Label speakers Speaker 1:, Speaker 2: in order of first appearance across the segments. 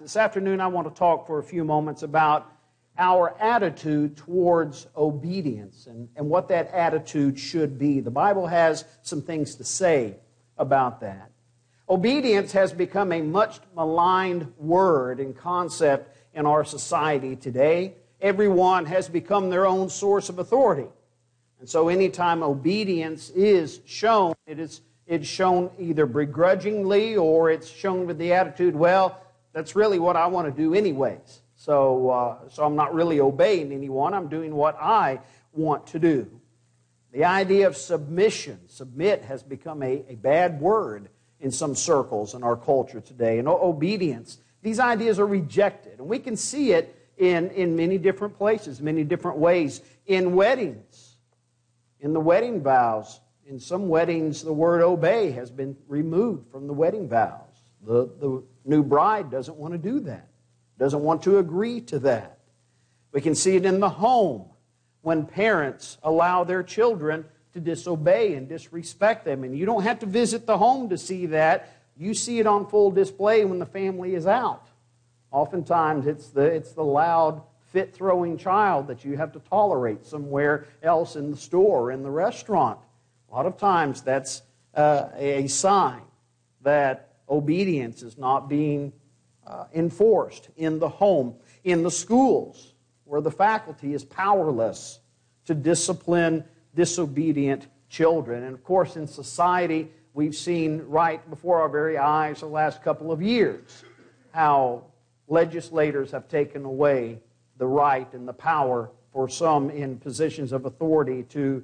Speaker 1: This afternoon I want to talk for a few moments about our attitude towards obedience and what that attitude should be. The Bible has some things to say about that. Obedience has become a much maligned word and concept in our society today. Everyone has become their own source of authority. And so anytime obedience is shown, it's shown either begrudgingly or it's shown with the attitude, well, that's really what I want to do anyways. So I'm not really obeying anyone. I'm doing what I want to do. The idea of submit has become a bad word in some circles in our culture today. And obedience, these ideas are rejected. And we can see it in many different places, many different ways. In weddings, in the wedding vows, in some weddings, the word obey has been removed from the wedding vows. The new bride doesn't want to do that, doesn't want to agree to that. We can see it in the home when parents allow their children to disobey and disrespect them. And you don't have to visit the home to see that. You see it on full display when the family is out. Oftentimes it's the loud, fit-throwing child that you have to tolerate somewhere else in the store or in the restaurant. A lot of times that's a sign that obedience is not being enforced in the home. In the schools, where the faculty is powerless to discipline disobedient children. And of course, in society, we've seen right before our very eyes the last couple of years how legislators have taken away the right and the power for some in positions of authority to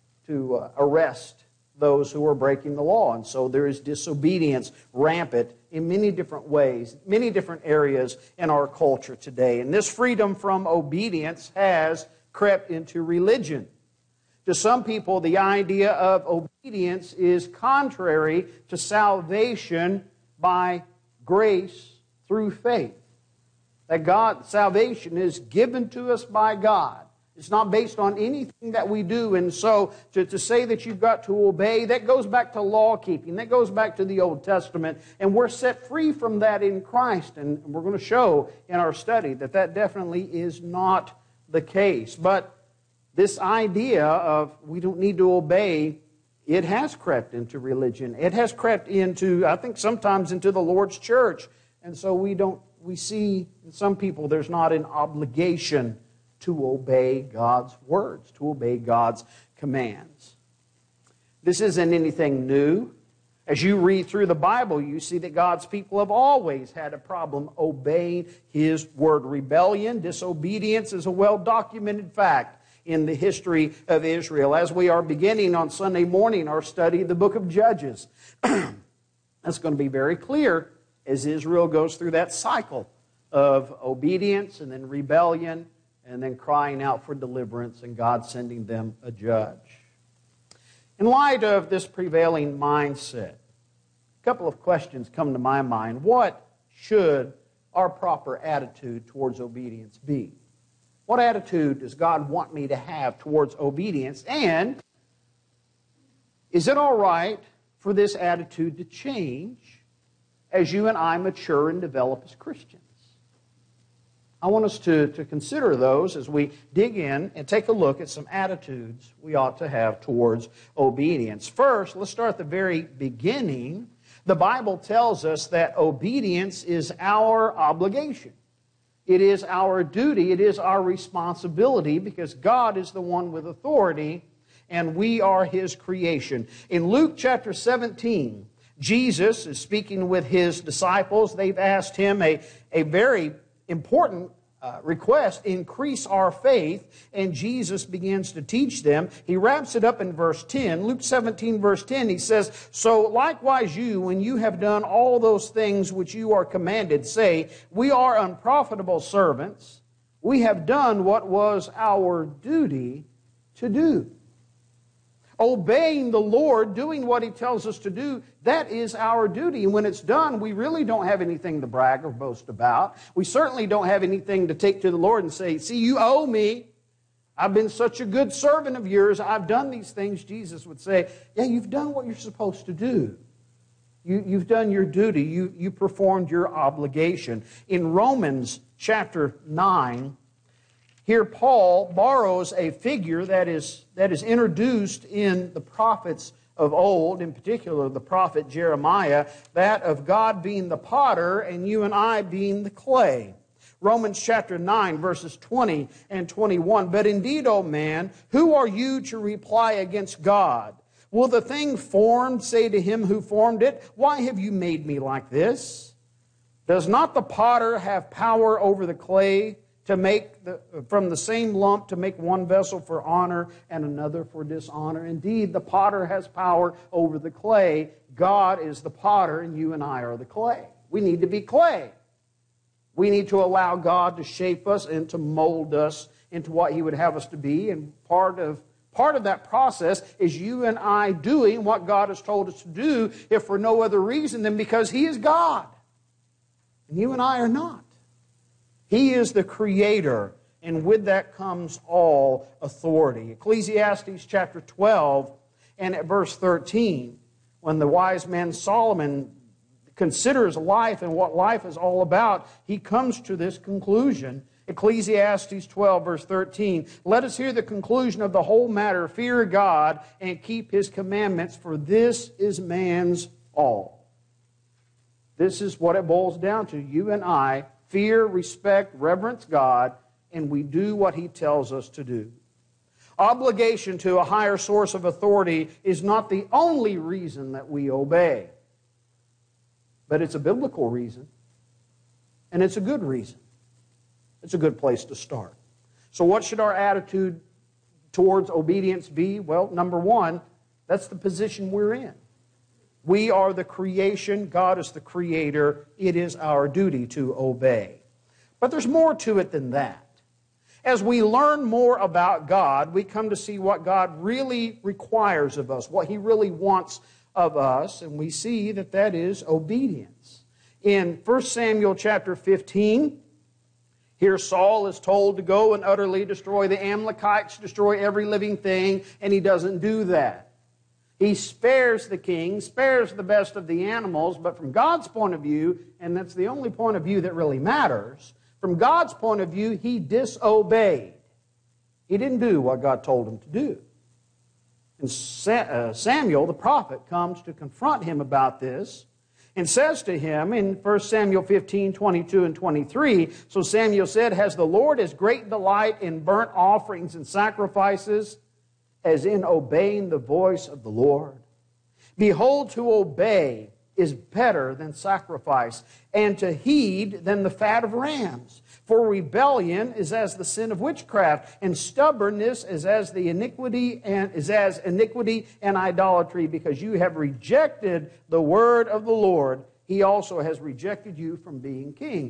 Speaker 1: arrest those who are breaking the law. And so there is disobedience rampant in many different ways, many different areas in our culture today. And this freedom from obedience has crept into religion. To some people, the idea of obedience is contrary to salvation by grace through faith. That salvation is given to us by God. It's not based on anything that we do. And so to say that you've got to obey, that goes back to law keeping. That goes back to the Old Testament. And we're set free from that in Christ. And we're going to show in our study that that definitely is not the case. But this idea of we don't need to obey, it has crept into religion. It has crept into, I think, sometimes into the Lord's church. And so we see in some people there's not an obligation to obey God's words, to obey God's commands. This isn't anything new. As you read through the Bible, you see that God's people have always had a problem obeying His word. Rebellion, disobedience is a well-documented fact in the history of Israel. As we are beginning on Sunday morning our study of the book of Judges, that's going to be very clear as Israel goes through that cycle of obedience and then rebellion and then crying out for deliverance and God sending them a judge. In light of this prevailing mindset, a couple of questions come to my mind. What should our proper attitude towards obedience be? What attitude does God want me to have towards obedience? And is it all right for this attitude to change as you and I mature and develop as Christians? I want us to consider those as we dig in and take a look at some attitudes we ought to have towards obedience. First, let's start at the very beginning. The Bible tells us that obedience is our obligation. It is our duty. It is our responsibility because God is the one with authority and we are His creation. In Luke chapter 17, Jesus is speaking with His disciples. They've asked Him a very important request, increase our faith, and Jesus begins to teach them. He wraps it up in verse 10. Luke 17, verse 10, he says, "So likewise you, when you have done all those things which you are commanded, say, we are unprofitable servants. We have done what was our duty to do." Obeying the Lord, doing what He tells us to do, that is our duty. And when it's done, we really don't have anything to brag or boast about. We certainly don't have anything to take to the Lord and say, see, you owe me. I've been such a good servant of yours. I've done these things. Jesus would say, yeah, you've done what you're supposed to do. You've done your duty. You performed your obligation. In Romans chapter 9, here Paul borrows a figure that is introduced in the prophets of old, in particular the prophet Jeremiah, that of God being the potter and you and I being the clay. Romans chapter 9, verses 20 and 21. But indeed, O man, who are you to reply against God? Will the thing formed say to him who formed it, why have you made me like this? Does not the potter have power over the clay to make from the same lump to make one vessel for honor and another for dishonor? Indeed, the potter has power over the clay. God is the potter, and you and I are the clay. We need to be clay. We need to allow God to shape us and to mold us into what He would have us to be. And part of that process is you and I doing what God has told us to do, if for no other reason than because He is God. And you and I are not. He is the Creator, and with that comes all authority. Ecclesiastes chapter 12 and at verse 13, when the wise man Solomon considers life and what life is all about, he comes to this conclusion. Ecclesiastes 12, verse 13, let us hear the conclusion of the whole matter. Fear God and keep His commandments, for this is man's all. This is what it boils down to. You and I fear, respect, reverence God, and we do what He tells us to do. Obligation to a higher source of authority is not the only reason that we obey. But it's a biblical reason, and it's a good reason. It's a good place to start. So what should our attitude towards obedience be? Well, number one, that's the position we're in. We are the creation. God is the Creator. It is our duty to obey. But there's more to it than that. As we learn more about God, we come to see what God really requires of us, what He really wants of us, and we see that that is obedience. In 1 Samuel chapter 15, here Saul is told to go and utterly destroy the Amalekites, destroy every living thing, and he doesn't do that. He spares the king, spares the best of the animals, but from God's point of view, and that's the only point of view that really matters, from God's point of view, he disobeyed. He didn't do what God told him to do. And Samuel, the prophet, comes to confront him about this and says to him in 1 Samuel 15, 22 and 23, so Samuel said, has the Lord as great delight in burnt offerings and sacrifices as in obeying the voice of the Lord? Behold, to obey is better than sacrifice, and to heed than the fat of rams. For rebellion is as the sin of witchcraft, and stubbornness is as iniquity and idolatry. Because you have rejected the word of the Lord, He also has rejected you from being king.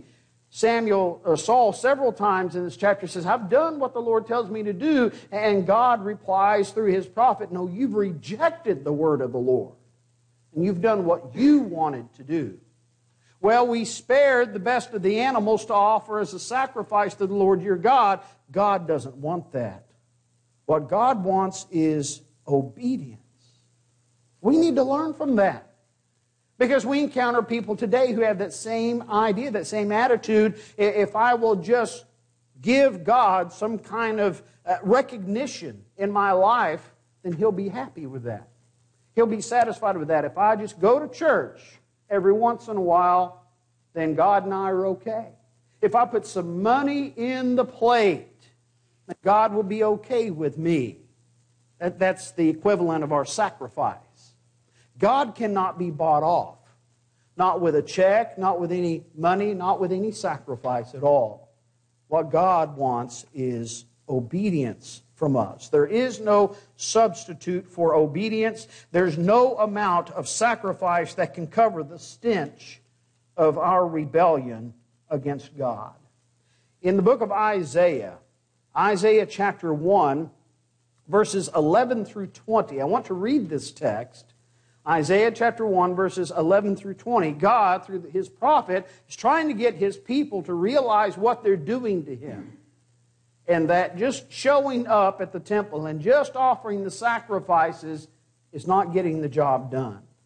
Speaker 1: Saul several times in this chapter says, I've done what the Lord tells me to do. And God replies through His prophet, no, you've rejected the word of the Lord. And you've done what you wanted to do. Well, we spared the best of the animals to offer as a sacrifice to the Lord your God. God doesn't want that. What God wants is obedience. We need to learn from that. Because we encounter people today who have that same idea, that same attitude. If I will just give God some kind of recognition in my life, then He'll be happy with that. He'll be satisfied with that. If I just go to church every once in a while, then God and I are okay. If I put some money in the plate, then God will be okay with me. That's the equivalent of our sacrifice. God cannot be bought off. Not with a check, not with any money, not with any sacrifice at all. What God wants is obedience from us. There is no substitute for obedience. There's no amount of sacrifice that can cover the stench of our rebellion against God. In the book of Isaiah, Isaiah chapter 1, verses 11 through 20, I want to read this text. Isaiah chapter 1, verses 11 through 20. God, through His prophet, is trying to get His people to realize what they're doing to Him. And that just showing up at the temple and just offering the sacrifices is not getting the job done.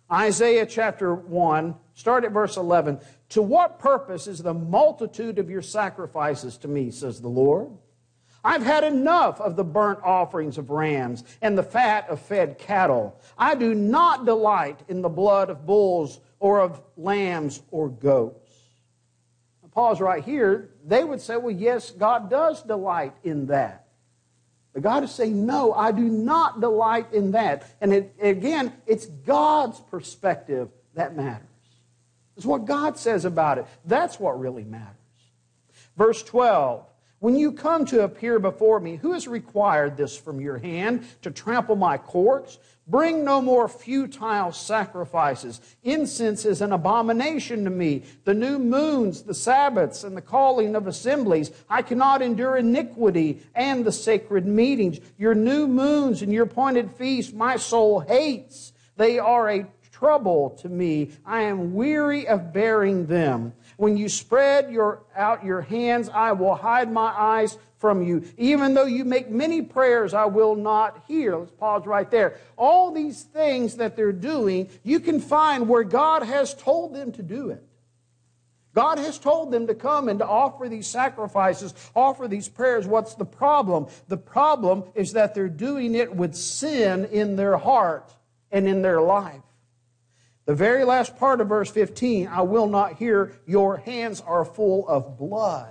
Speaker 1: Isaiah chapter 1, start at verse 11. To what purpose is the multitude of your sacrifices to me, says the Lord? I've had enough of the burnt offerings of rams and the fat of fed cattle. I do not delight in the blood of bulls or of lambs or goats. Now, pause right here. They would say, well, yes, God does delight in that. But God is saying, no, I do not delight in that. And again, it's God's perspective that matters. It's what God says about it. That's what really matters. Verse 12, when you come to appear before me, who has required this from your hand to trample my courts? Bring no more futile sacrifices. Incense is an abomination to me. The new moons, the Sabbaths, and the calling of assemblies. I cannot endure iniquity and the sacred meetings. Your new moons and your appointed feasts my soul hates. They are a trouble to me. I am weary of bearing them. When you spread out your hands, I will hide my eyes from you. Even though you make many prayers, I will not hear. Let's pause right there. All these things that they're doing, you can find where God has told them to do it. God has told them to come and to offer these sacrifices, offer these prayers. What's the problem? The problem is that they're doing it with sin in their heart and in their life. The very last part of verse 15, I will not hear, your hands are full of blood.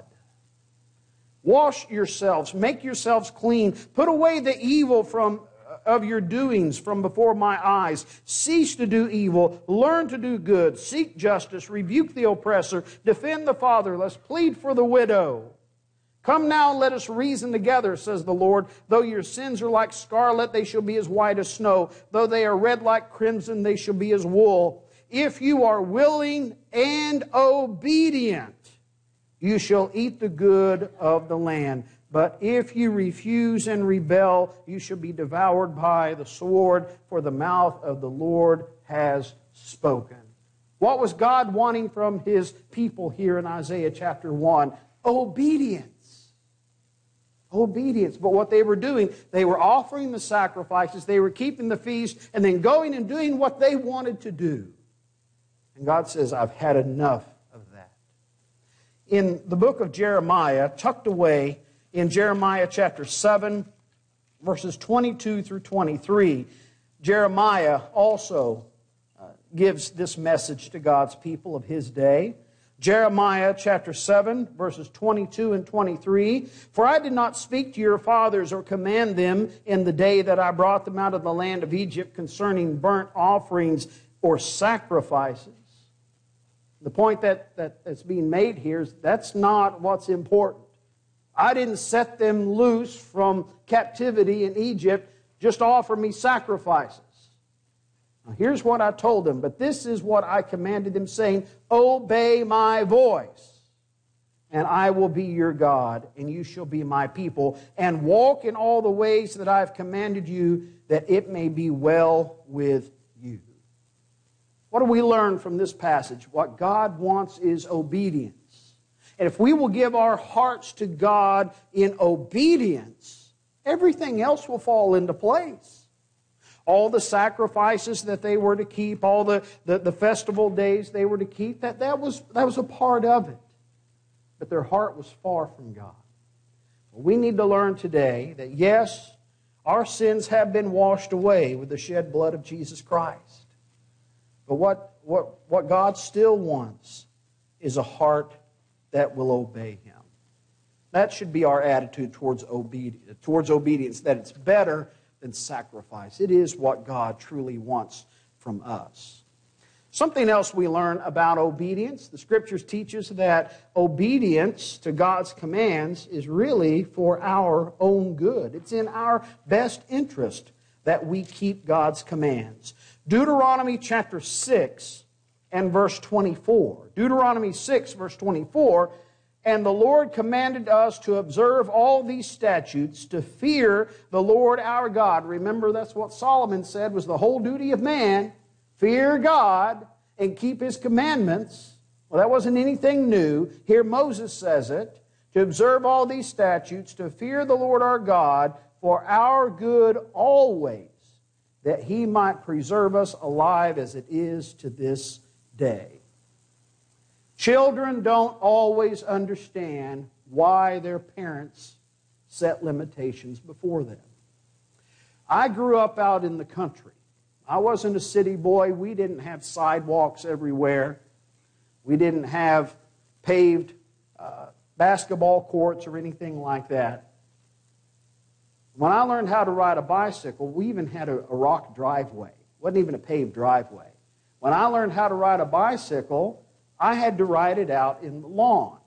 Speaker 1: Wash yourselves, make yourselves clean, put away the evil of your doings from before my eyes. Cease to do evil, learn to do good, seek justice, rebuke the oppressor, defend the fatherless, plead for the widow. Come now, let us reason together, says the Lord. Though your sins are like scarlet, they shall be as white as snow. Though they are red like crimson, they shall be as wool. If you are willing and obedient, you shall eat the good of the land. But if you refuse and rebel, you shall be devoured by the sword, for the mouth of the Lord has spoken. What was God wanting from His people here in Isaiah chapter 1? Obedience. Obedience. But what they were doing, they were offering the sacrifices, they were keeping the feast, and then going and doing what they wanted to do. And God says, I've had enough of that. In the book of Jeremiah, tucked away in Jeremiah chapter 7, verses 22 through 23, Jeremiah also gives this message to God's people of his day. Jeremiah chapter 7, verses 22 and 23. For I did not speak to your fathers or command them in the day that I brought them out of the land of Egypt concerning burnt offerings or sacrifices. The point that's being made here is that's not what's important. I didn't set them loose from captivity in Egypt just to offer me sacrifices. Now, here's what I told them, but this is what I commanded them, saying, obey my voice, and I will be your God, and you shall be my people, and walk in all the ways that I have commanded you, that it may be well with you. What do we learn from this passage? What God wants is obedience. And if we will give our hearts to God in obedience, everything else will fall into place. All the sacrifices that they were to keep, all the festival days they were to keep, that was a part of it. But their heart was far from God. We need to learn today that yes, our sins have been washed away with the shed blood of Jesus Christ. But what God still wants is a heart that will obey Him. That should be our attitude towards obedience, that it's better than sacrifice. It is what God truly wants from us. Something else we learn about obedience, the Scriptures teach us that obedience to God's commands is really for our own good. It's in our best interest that we keep God's commands. Deuteronomy chapter 6 and verse 24. Deuteronomy 6 verse 24, and the Lord commanded us to observe all these statutes, to fear the Lord our God. Remember, that's what Solomon said was the whole duty of man. Fear God and keep His commandments. Well, that wasn't anything new. Here Moses says it. To observe all these statutes, to fear the Lord our God for our good always, that He might preserve us alive as it is to this day. Children don't always understand why their parents set limitations before them. I grew up out in the country. I wasn't a city boy. We didn't have sidewalks everywhere. We didn't have paved basketball courts or anything like that. When I learned how to ride a bicycle, we even had a rock driveway. It wasn't even a paved driveway. When I learned how to ride a bicycle, I had to ride it out in the lawn.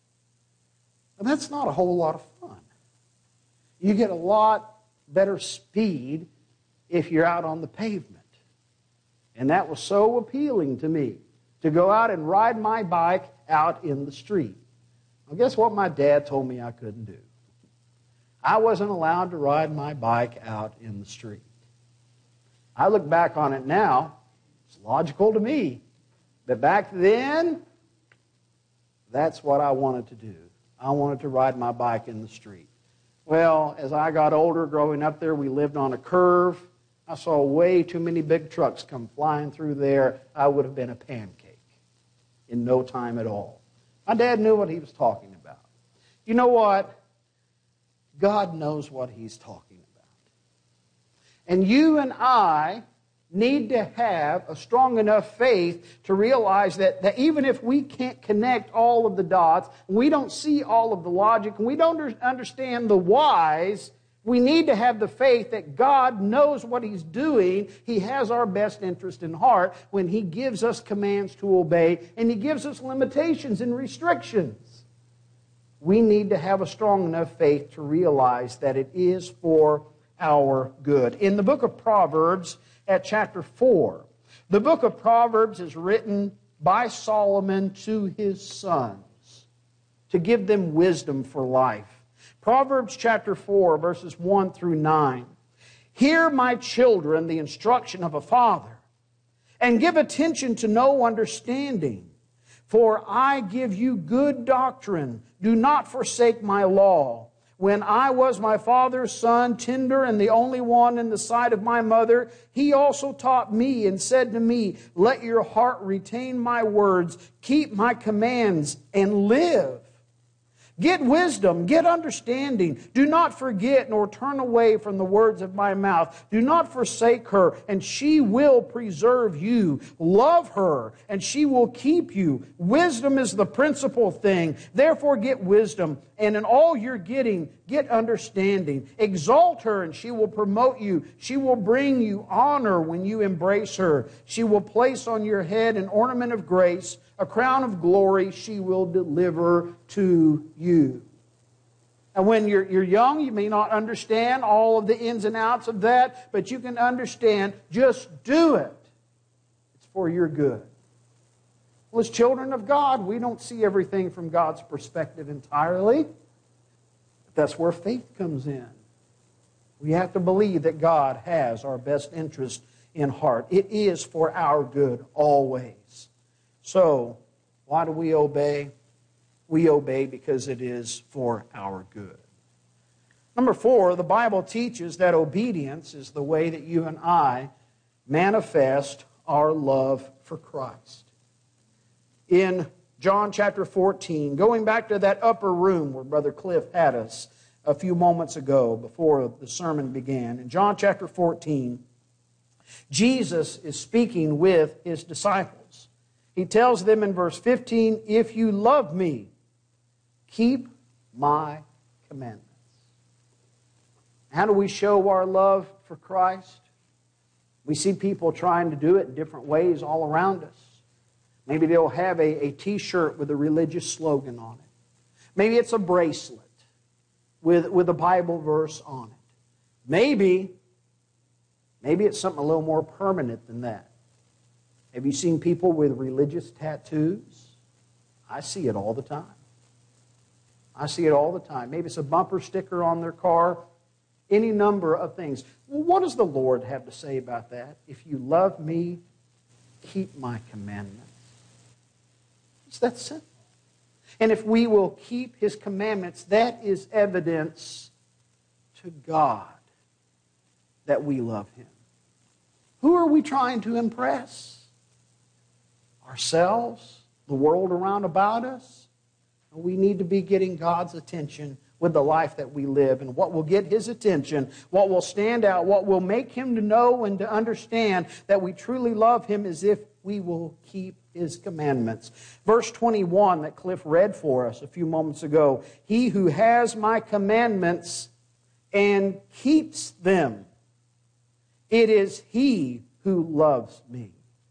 Speaker 1: And that's not a whole lot of fun. You get a lot better speed if you're out on the pavement. And that was so appealing to me, to go out and ride my bike out in the street. Well, guess what my dad told me I couldn't do? I wasn't allowed to ride my bike out in the street. I look back on it now, it's logical to me. But back then, that's what I wanted to do. I wanted to ride my bike in the street. Well, as I got older, growing up there, we lived on a curve. I saw way too many big trucks come flying through there. I would have been a pancake in no time at all. My dad knew what he was talking about. You know what? God knows what He's talking about. And you and I need to have a strong enough faith to realize that even if we can't connect all of the dots, we don't see all of the logic, and we don't understand the whys, we need to have the faith that God knows what He's doing. He has our best interest in heart when He gives us commands to obey, and He gives us limitations and restrictions. We need to have a strong enough faith to realize that it is for our good. In the book of Proverbs, at chapter 4, the book of Proverbs is written by Solomon to his sons to give them wisdom for life. Proverbs chapter 4, verses 1 through 9. Hear, my children, the instruction of a father, and give attention to no understanding. For I give you good doctrine. Do not forsake my law. When I was my father's son, tender and the only one in the sight of my mother, he also taught me and said to me, let your heart retain my words, keep my commands, and live. Get wisdom, get understanding. Do not forget nor turn away from the words of my mouth. Do not forsake her, and she will preserve you. Love her, and she will keep you. Wisdom is the principal thing. Therefore get wisdom, and in all you're getting, get understanding. Exalt her, and she will promote you. She will bring you honor when you embrace her. She will place on your head an ornament of grace. A crown of glory she will deliver to you. And when you're young, you may not understand all of the ins and outs of that, but you can understand, just do it. It's for your good. Well, as children of God, we don't see everything from God's perspective entirely. But that's where faith comes in. We have to believe that God has our best interest in heart. It is for our good always. So, why do we obey? We obey because it is for our good. Number 4, the Bible teaches that obedience is the way that you and I manifest our love for Christ. In John chapter 14, going back to that upper room where Brother Cliff had us a few moments ago before the sermon began, in John chapter 14, Jesus is speaking with His disciples. He tells them in verse 15, if you love me, keep my commandments. How do we show our love for Christ? We see people trying to do it in different ways all around us. Maybe they'll have a t-shirt with a religious slogan on it. Maybe it's a bracelet with a Bible verse on it. Maybe it's something a little more permanent than that. Have you seen people with religious tattoos? I see it all the time. I see it all the time. Maybe it's a bumper sticker on their car. Any number of things. Well, what does the Lord have to say about that? If you love me, keep my commandments. It's that simple. And if we will keep His commandments, that is evidence to God that we love Him. Who are we trying to impress? Ourselves? The world around about us? We need to be getting God's attention with the life that we live. And what will get His attention, what will stand out, what will make Him to know and to understand that we truly love Him is if we will keep His commandments. Verse 21 that Cliff read for us a few moments ago. He who has my commandments and keeps them, it is he who loves me.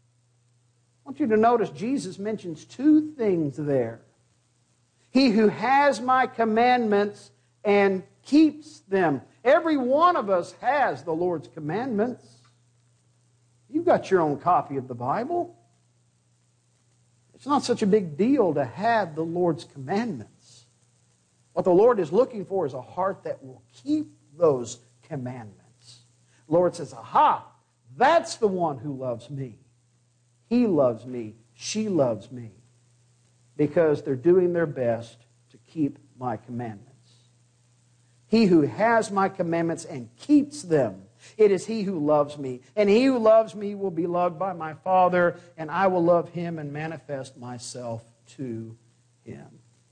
Speaker 1: I want you to notice Jesus mentions two things there. He who has my commandments and keeps them. Every one of us has the Lord's commandments. You've got your own copy of the Bible. It's not such a big deal to have the Lord's commandments. What the Lord is looking for is a heart that will keep those commandments. The Lord says, aha, that's the one who loves me. He loves me. She loves me. Because they're doing their best to keep my commandments. He who has my commandments and keeps them, it is he who loves me. And he who loves me will be loved by my Father, and I will love him and manifest myself to him.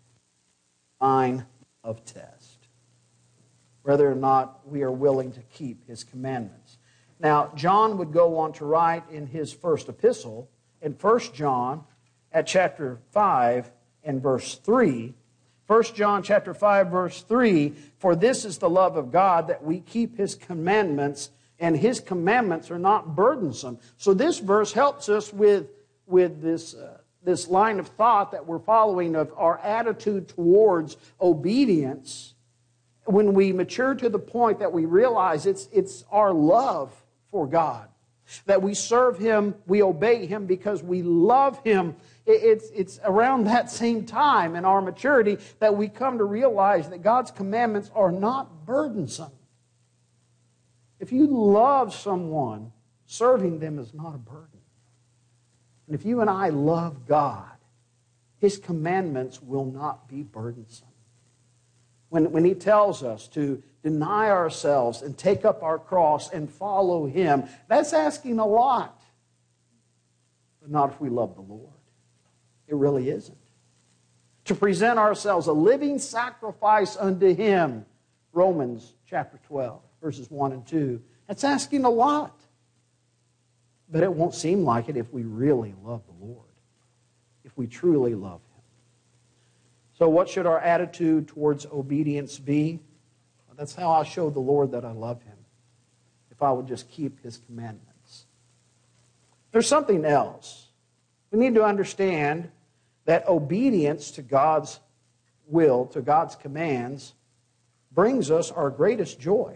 Speaker 1: Sign of test. Whether or not we are willing to keep his commandments. Now, John would go on to write in his first epistle, in 1 John, at chapter 5 and verse 3, 1 John chapter 5, verse 3, for this is the love of God, that we keep his commandments, and his commandments are not burdensome. So this verse helps us with this line of thought that we're following of our attitude towards obedience. When we mature to the point that we realize it's our love for God, that we serve him, we obey him because we love him. It's around that same time in our maturity that we come to realize that God's commandments are not burdensome. If you love someone, serving them is not a burden. And if you and I love God, his commandments will not be burdensome. When he tells us to deny ourselves and take up our cross and follow him, that's asking a lot. But not if we love the Lord. It really isn't. To present ourselves a living sacrifice unto him, Romans chapter 12, verses 1 and 2. That's asking a lot. But it won't seem like it if we really love the Lord. If we truly love him. So what should our attitude towards obedience be? Well, that's how I show the Lord that I love him. If I would just keep his commandments. There's something else. We need to understand that obedience to God's will, to God's commands, brings us our greatest joys.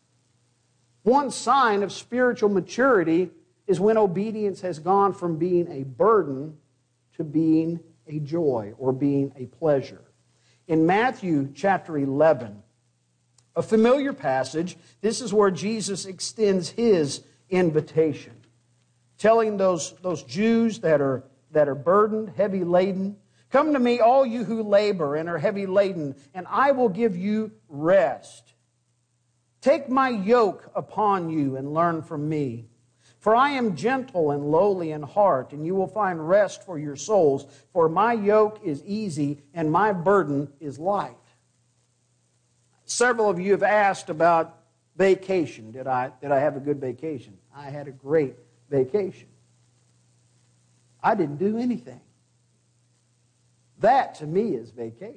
Speaker 1: One sign of spiritual maturity is when obedience has gone from being a burden to being a joy or being a pleasure. In Matthew chapter 11, a familiar passage, this is where Jesus extends his invitation, telling those Jews that are burdened, heavy laden, come to me, all you who labor and are heavy laden, and I will give you rest. Take my yoke upon you and learn from me. For I am gentle and lowly in heart, and you will find rest for your souls. For my yoke is easy and my burden is light. Several of you have asked about vacation. Did I have a good vacation? I had a great vacation. I didn't do anything. That, to me, is vacation.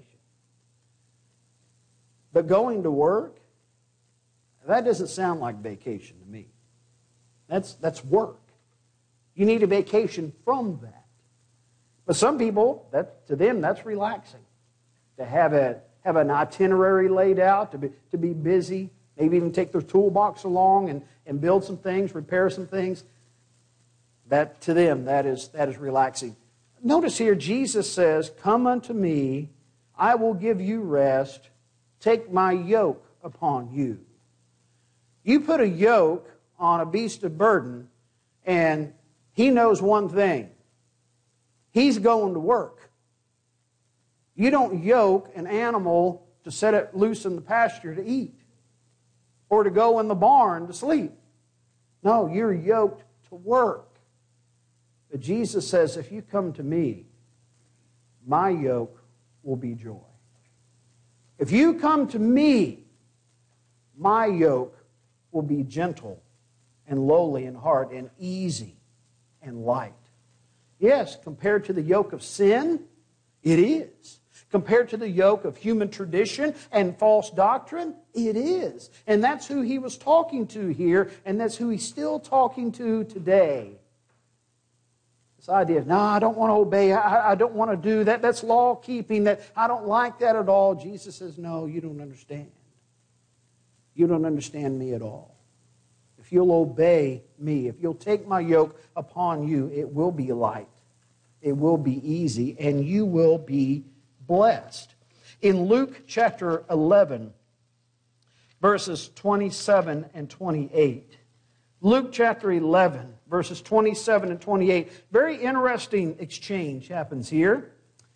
Speaker 1: But going to work, that doesn't sound like vacation to me. That's work. You need a vacation from that. But some people, to them, that's relaxing. To have an itinerary laid out, to be busy, maybe even take their toolbox along and build some things, repair some things. That to them, that is relaxing. Notice here, Jesus says, come unto me, I will give you rest, take my yoke upon you. You put a yoke on a beast of burden, and he knows one thing. He's going to work. You don't yoke an animal to set it loose in the pasture to eat, or to go in the barn to sleep. No, you're yoked to work. But Jesus says, if you come to me, my yoke will be joy. If you come to me, my yoke will be gentle and lowly in heart and easy and light. Yes, compared to the yoke of sin, it is. Compared to the yoke of human tradition and false doctrine, it is. And that's who he was talking to here, and that's who he's still talking to today. This idea of, no, I don't want to obey, I don't want to do that, that's law-keeping, that I don't like that at all. Jesus says, no, you don't understand. You don't understand me at all. If you'll obey me, if you'll take my yoke upon you, it will be light, it will be easy, and you will be blessed. In Luke chapter 11, verses 27 and 28, Luke chapter 11, verses 27 and 28, very interesting exchange happens here.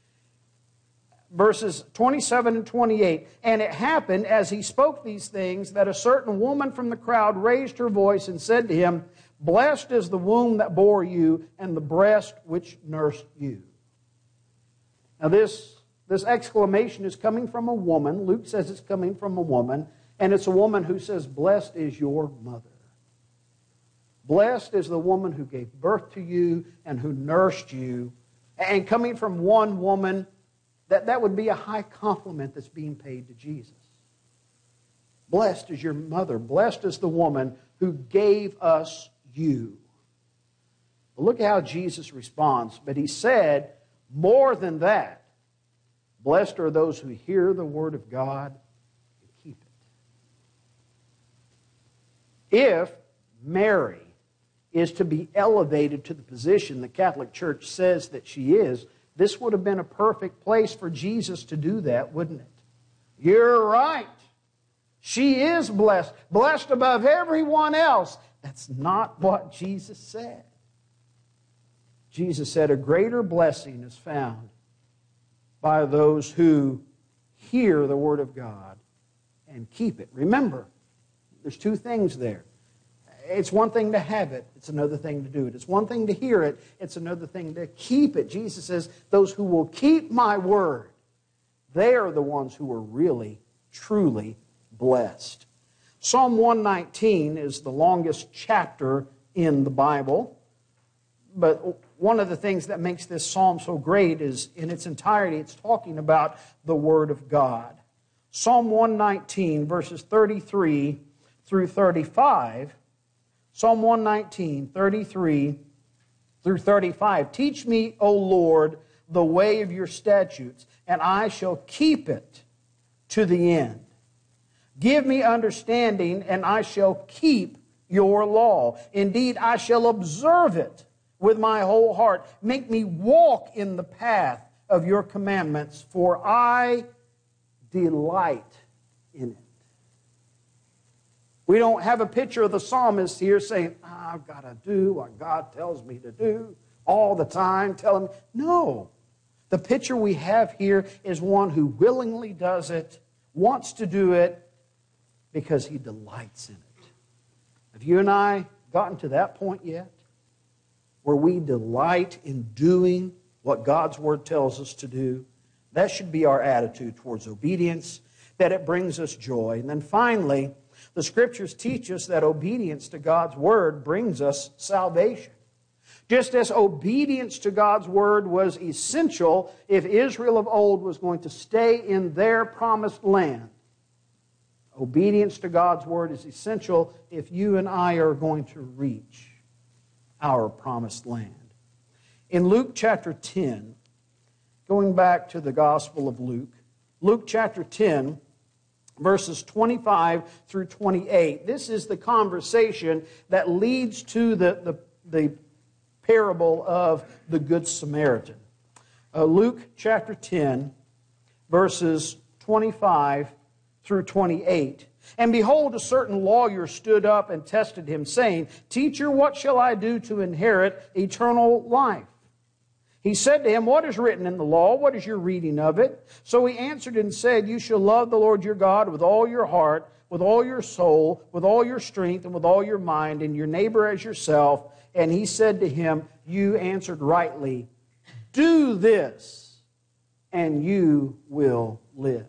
Speaker 1: Verses 27 and 28, and it happened as he spoke these things that a certain woman from the crowd raised her voice and said to him, blessed is the womb that bore you and the breast which nursed you. Now this exclamation is coming from a woman. Luke says it's coming from a woman, and it's a woman who says, blessed is your mother. Blessed is the woman who gave birth to you and who nursed you. And coming from one woman, that would be a high compliment that's being paid to Jesus. Blessed is your mother. Blessed is the woman who gave us you. But look how Jesus responds. But he said, more than that, blessed are those who hear the word of God and keep it. If Mary is to be elevated to the position the Catholic Church says that she is, this would have been a perfect place for Jesus to do that, wouldn't it? You're right. She is blessed. Blessed above everyone else. That's not what Jesus said. Jesus said a greater blessing is found by those who hear the Word of God and keep it. Remember, there's two things there. It's one thing to have it. It's another thing to do it. It's one thing to hear it. It's another thing to keep it. Jesus says, those who will keep my word, they are the ones who are really, truly blessed. Psalm 119 is the longest chapter in the Bible. But one of the things that makes this psalm so great is, in its entirety, it's talking about the Word of God. Psalm 119, verses 33 through 35, Psalm 119, 33 through 35. Teach me, O Lord, the way of your statutes, and I shall keep it to the end. Give me understanding, and I shall keep your law. Indeed, I shall observe it with my whole heart. Make me walk in the path of your commandments, for I delight in it. We don't have a picture of the psalmist here saying, I've got to do what God tells me to do all the time. Tell him. No. The picture we have here is one who willingly does it, wants to do it, because he delights in it. Have you and I gotten to that point yet? Where we delight in doing what God's Word tells us to do? That should be our attitude towards obedience, that it brings us joy. And then finally, the Scriptures teach us that obedience to God's Word brings us salvation. Just as obedience to God's Word was essential if Israel of old was going to stay in their promised land, obedience to God's Word is essential if you and I are going to reach our promised land. In Luke chapter 10, going back to the Gospel of Luke, Luke chapter 10, verses 25 through 28. This is the conversation that leads to the parable of the Good Samaritan. Luke chapter 10, verses 25 through 28. And behold, a certain lawyer stood up and tested him, saying, Teacher, what shall I do to inherit eternal life? He said to him, What is written in the law? What is your reading of it? So he answered and said, You shall love the Lord your God with all your heart, with all your soul, with all your strength, and with all your mind, and your neighbor as yourself. And he said to him, "You answered rightly. Do this, and you will live."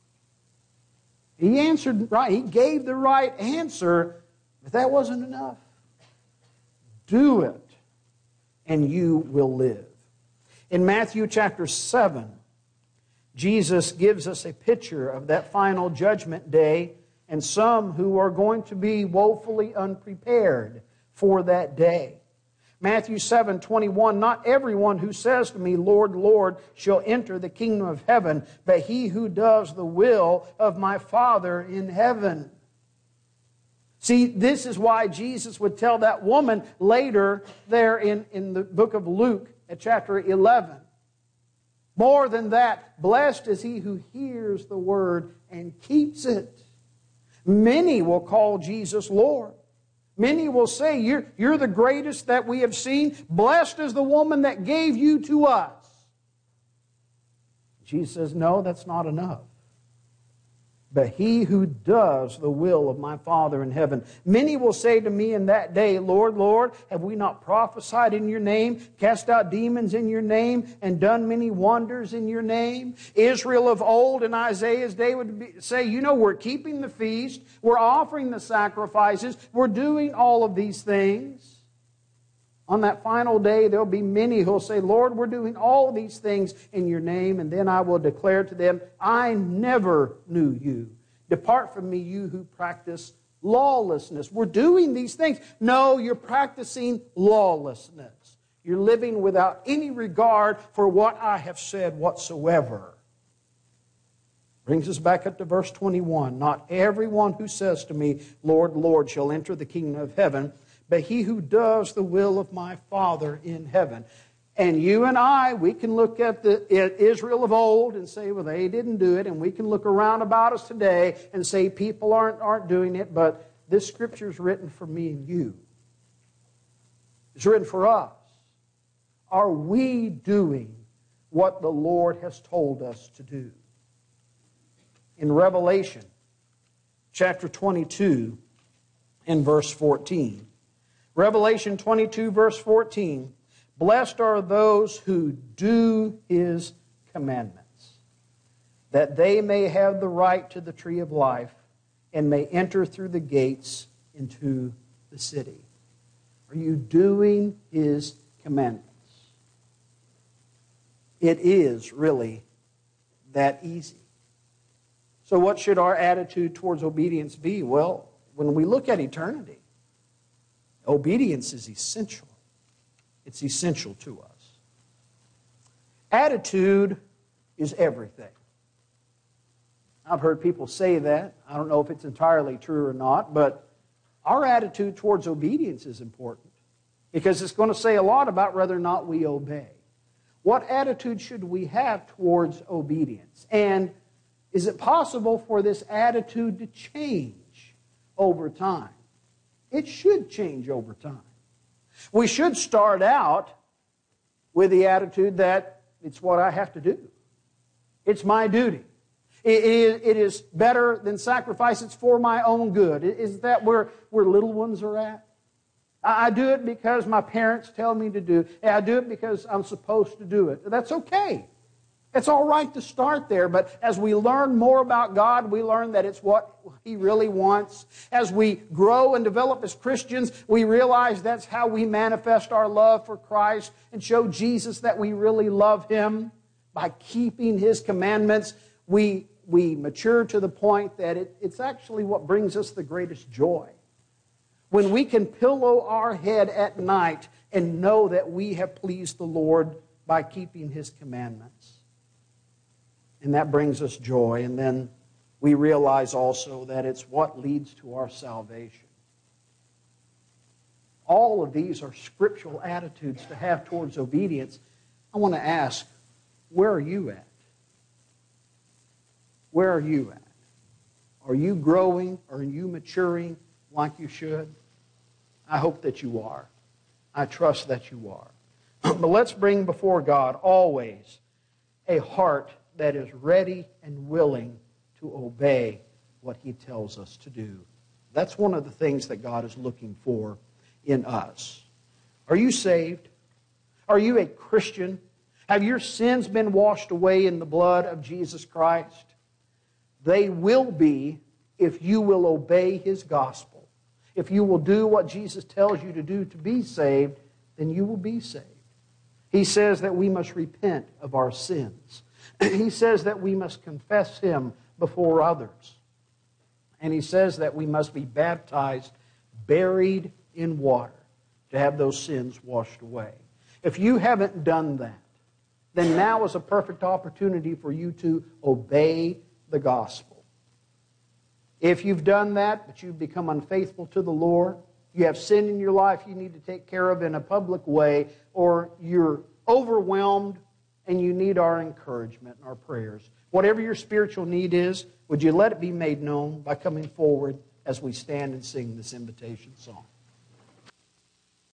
Speaker 1: He answered right. He gave the right answer, but that wasn't enough. Do it, and you will live. In Matthew chapter 7, Jesus gives us a picture of that final judgment day and some who are going to be woefully unprepared for that day. Matthew 7:21, "Not everyone who says to me, 'Lord, Lord,' shall enter the kingdom of heaven, but he who does the will of my Father in heaven." See, this is why Jesus would tell that woman later there in the book of Luke at chapter 11. More than that, blessed is he who hears the word and keeps it. Many will call Jesus Lord. Many will say, you're the greatest that we have seen. Blessed is the woman that gave you to us. Jesus says, no, that's not enough. But he who does the will of my Father in heaven. Many will say to me in that day, Lord, Lord, have we not prophesied in your name, cast out demons in your name, and done many wonders in your name? Israel of old in Isaiah's day would say, we're keeping the feast, we're offering the sacrifices, we're doing all of these things. On that final day, there'll be many who will say, Lord, we're doing all these things in your name. And then I will declare to them, I never knew you. Depart from me, you who practice lawlessness. We're doing these things. No, you're practicing lawlessness. You're living without any regard for what I have said whatsoever. Brings us back up to verse 21. Not everyone who says to me, Lord, Lord, shall enter the kingdom of heaven, but he who does the will of my Father in heaven. And you and I, we can look at Israel of old and say, well, they didn't do it. And we can look around about us today and say people aren't doing it. But this scripture is written for me and you. It's written for us. Are we doing what the Lord has told us to do? In Revelation chapter 22 and verse 14. Revelation 22, verse 14, blessed are those who do his commandments, that they may have the right to the tree of life and may enter through the gates into the city. Are you doing his commandments? It is really that easy. So what should our attitude towards obedience be? Well, when we look at eternity, obedience is essential. It's essential to us. Attitude is everything. I've heard people say that. I don't know if it's entirely true or not, but our attitude towards obedience is important because it's going to say a lot about whether or not we obey. What attitude should we have towards obedience? And is it possible for this attitude to change over time? It should change over time. We should start out with the attitude that it's what I have to do. It's my duty. It is better than sacrifice. It's for my own good. Is that where little ones are at? I do it because my parents tell me to do it. I do it because I'm supposed to do it. That's okay. It's all right to start there, but as we learn more about God, we learn that it's what he really wants. As we grow and develop as Christians, we realize that's how we manifest our love for Christ and show Jesus that we really love him. By keeping his commandments, we mature to the point that it's actually what brings us the greatest joy. When we can pillow our head at night and know that we have pleased the Lord by keeping his commandments. And that brings us joy. And then we realize also that it's what leads to our salvation. All of these are scriptural attitudes to have towards obedience. I want to ask, where are you at? Where are you at? Are you growing? Are you maturing like you should? I hope that you are. I trust that you are. But let's bring before God always a heart that is ready and willing to obey what he tells us to do. That's one of the things that God is looking for in us. Are you saved? Are you a Christian? Have your sins been washed away in the blood of Jesus Christ? They will be if you will obey His gospel. If you will do what Jesus tells you to do to be saved, then you will be saved. He says that we must repent of our sins. He says that we must confess Him before others. And He says that we must be baptized, buried in water, to have those sins washed away. If you haven't done that, then now is a perfect opportunity for you to obey the gospel. If you've done that, but you've become unfaithful to the Lord, you have sin in your life you need to take care of in a public way, or you're overwhelmed and you need our encouragement and our prayers. Whatever your spiritual need is, would you let it be made known by coming forward as we stand and sing this invitation song?